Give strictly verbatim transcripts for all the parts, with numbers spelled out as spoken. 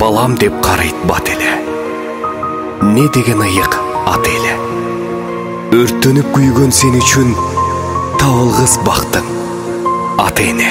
балам деп қарайт бат эле. Не деген ыйык ат эле. Өрттөнүп күйгөн сен үчүн табылгыс бактың ата эне.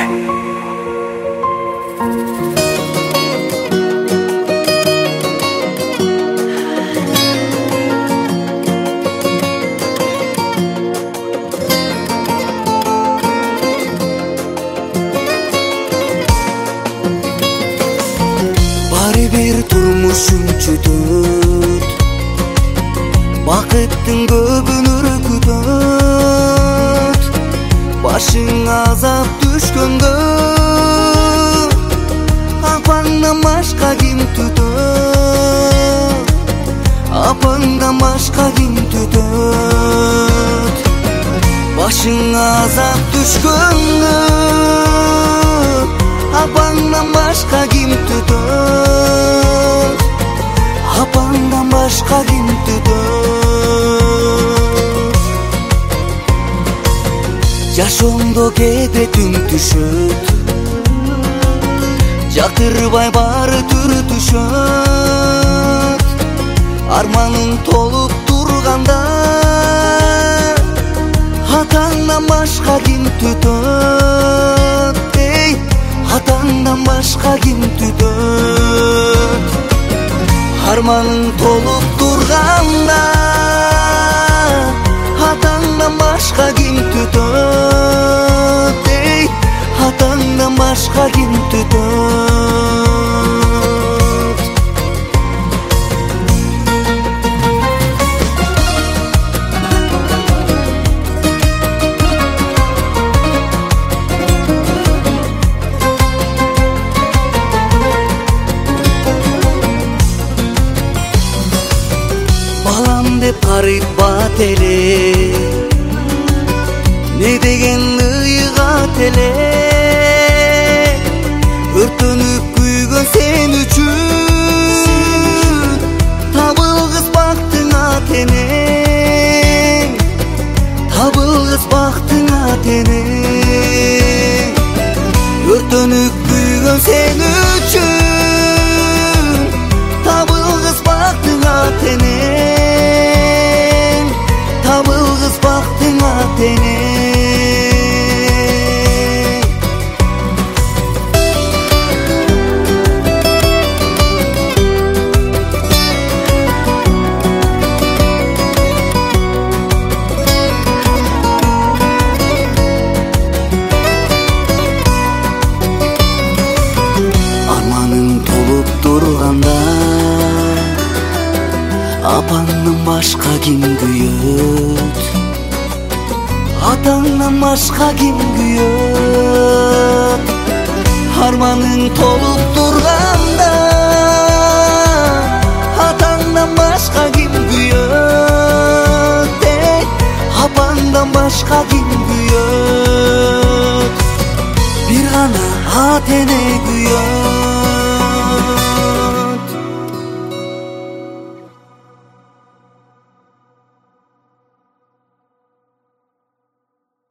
Баары бир турмушум чөтөт, бакыттын көбүн үркүтөт. Башың азап түшкөндө апаңдан башка ким түтөт, апаңдан башка ким түтөт. Башың азап түшкөндө апаңдан башка ким түтөт, апаңдан башка ким түтөт. Жашоомдо кээде түн түшөт, жакырбай баары түртүшөт. Арманың толуп турганда атаңдан башка ким түтөт, эй, атаңдан башка ким түтөт. Арманың толуп турганда атаңдан башка ким түтөт, эй, атаңдан башка ким түтөт. Балам деп карайт бат эле, не деген ыйык ат эле. Өртөнүп күйгөн сен үчүн табылгыс бактың ат энең, табылгыс бактың ат энең. Өртөнүп күйгөн сен үчүн табылгыс бактың ат энең, табылгыс бактың ат энең. Арманың толуп турганда апаңдан башка ким күйөт, атаңдан башка ким күйөт. Арманың толуп турганда атаңдан башка ким күйөт, эй, апаңдан башка ким күйөт. Бир гана ат эне